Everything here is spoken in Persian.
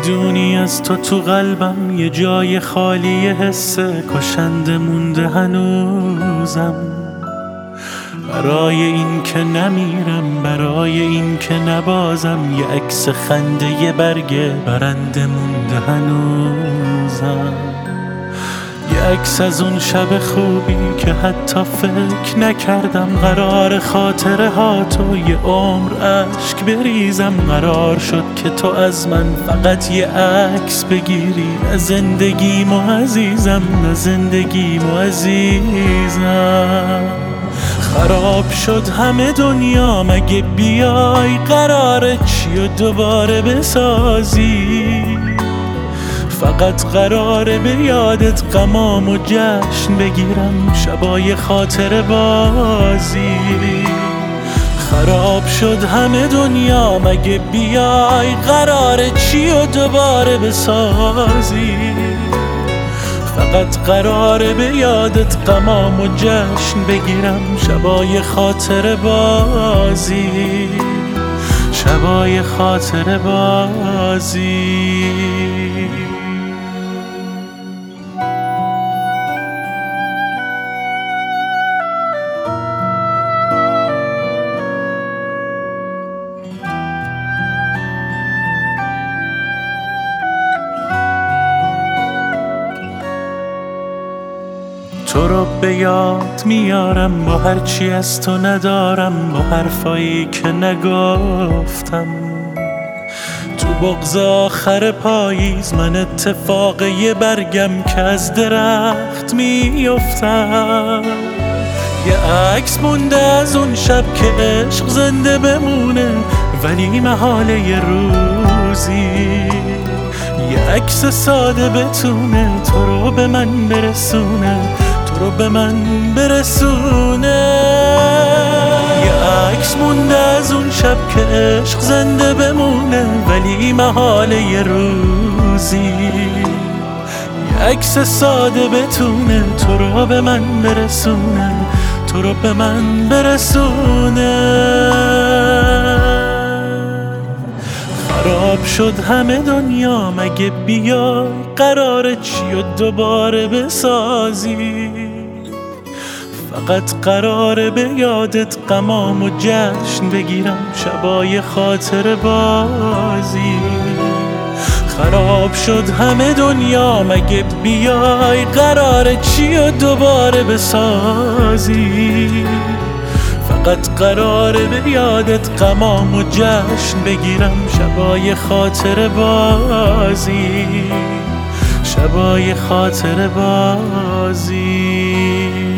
میدونی از تو قلبم یه جای خالی حس کشنده مونده هنوزم. برای این که نمیرم، برای این که نبازم، یه عکس خنده یه برگ برنده مونده هنوزم. یه عکس از اون شب خوبی که حتی فکر نکردم قرار خاطره ها تو یه عمر عشق بریزم. قرار شد که تو از من فقط یه عکس بگیری، نه زندگیمو عزیزم، نه زندگیمو عزیزم. خراب شد همه دنیا، مگه بیای قراره چی و دوباره بسازی؟ فقط قراره به یادت غمام و جشن بگیرم، شبای خاطر بازی. خراب شد همه دنیا، مگه بیای قراره چی و دوباره بسازی؟ فقط قراره به یادت غمام و جشن بگیرم، شبای خاطر بازی، شبای خاطر بازی. تو رو به یاد میارم با هرچی از تو ندارم، با حرفایی که نگفتم. تو بغض آخر پاییز من اتفاق یه برگم که از درخت میافتم. یه عکس مونده از اون شب که عشق زنده بمونه، ولی محاله یه روزی یه عکس ساده بتونه تو رو به من برسونه، تو رو به من برسونه. یه عکس مونده از اون شب که عشق زنده بمونه، ولی محاله یه روزی یه عکس ساده بتونه تو رو به من برسونه، تو رو به من برسونه. خراب شد همه دنیا، مگه بیای قراره چی و دوباره بسازی؟ فقط قراره به یادت غمام و جشن بگیرم، شبای خاطر بازی. خراب شد همه دنیا، مگه بیای قراره چی و دوباره بسازی؟ فقط قراره به یادت غمام و جشن بگیرم، شبای خاطر بازی، شبای خاطر بازی.